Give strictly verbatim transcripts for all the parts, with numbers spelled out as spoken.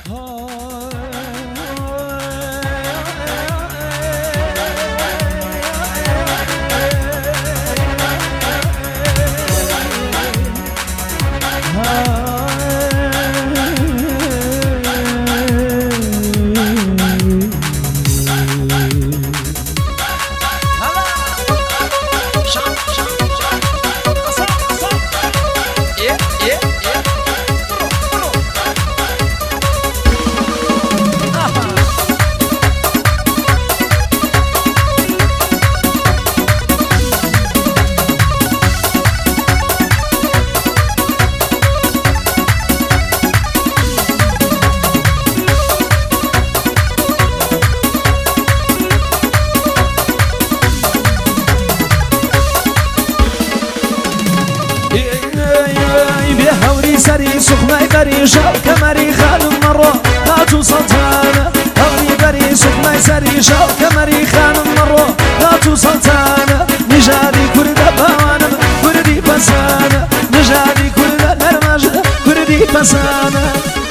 سري سخماي بري شاو كمري خان مرة هاتو سلطانة هوني بري سخماي سري شاو كمري خان مرة هاتو سلطانة نجاري كردة باوانا كردي بسانة نجاري كردة نرماجة كردي بسانة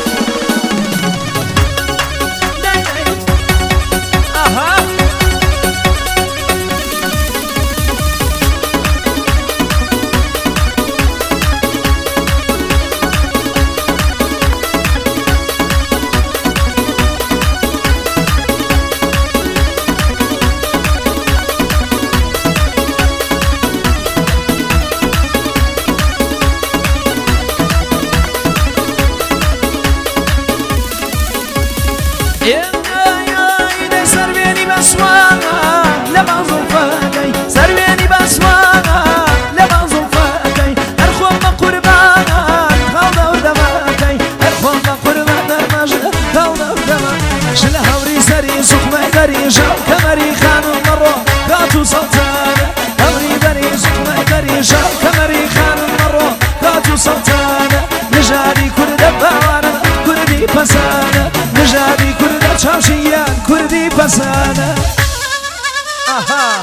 جاو كمري خان مرة هاتو سلطانة أمري بري سخماي بري جاو كمري خان مرة هاتو سلطانة نجاري كردة باوانا كردي بسانة نجاري كردة شاوشيان كردي بسانة آها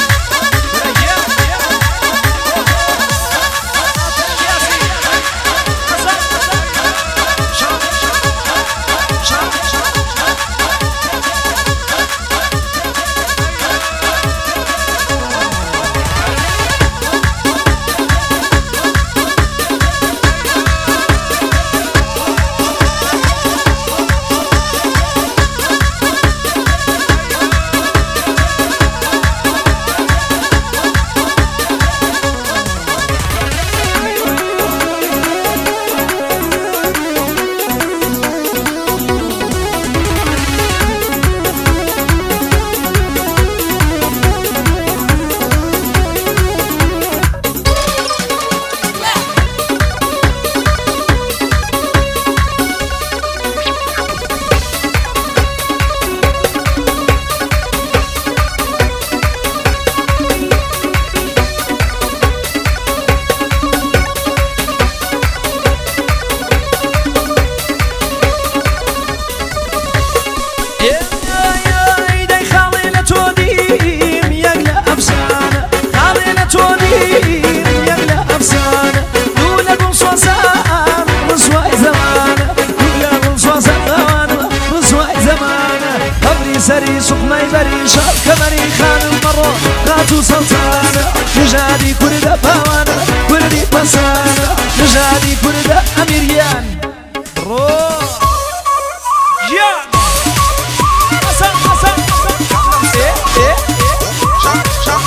سري سخماي بري شاو كمري خان مرة هاتو سلطانة نجادي كردة باوانا كردي بسانة نجادي كردة أميريان روح جيان حسن حسن ايه ايه شاك شاك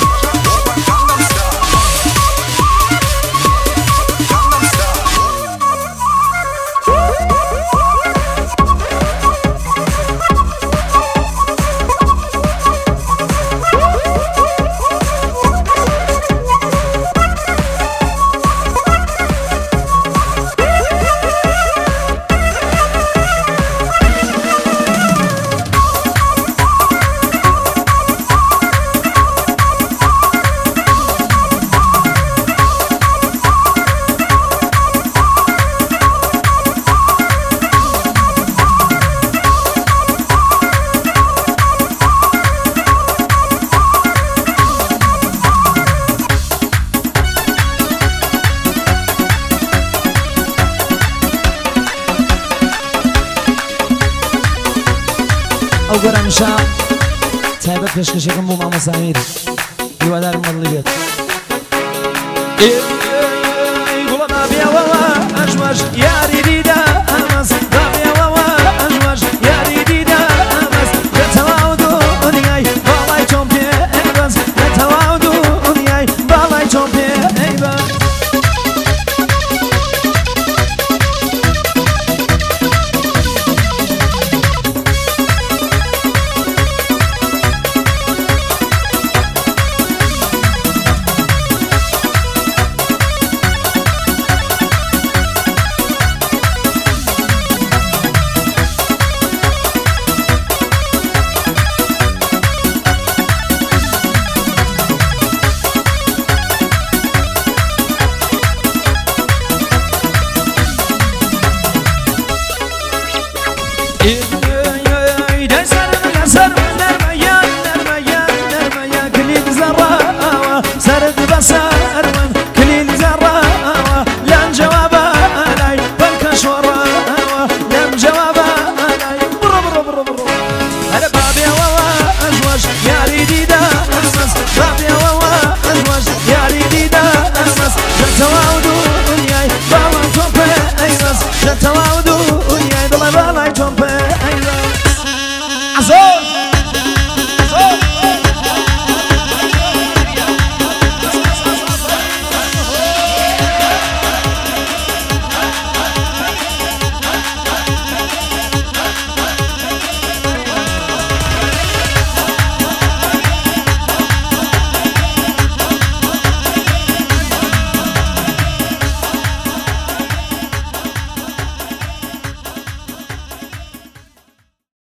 گرم شب تایبت پشکشیکم بو ماما سمیر هیوادارم مدلی بیاد ای گولا ما بیا والا اجواج یا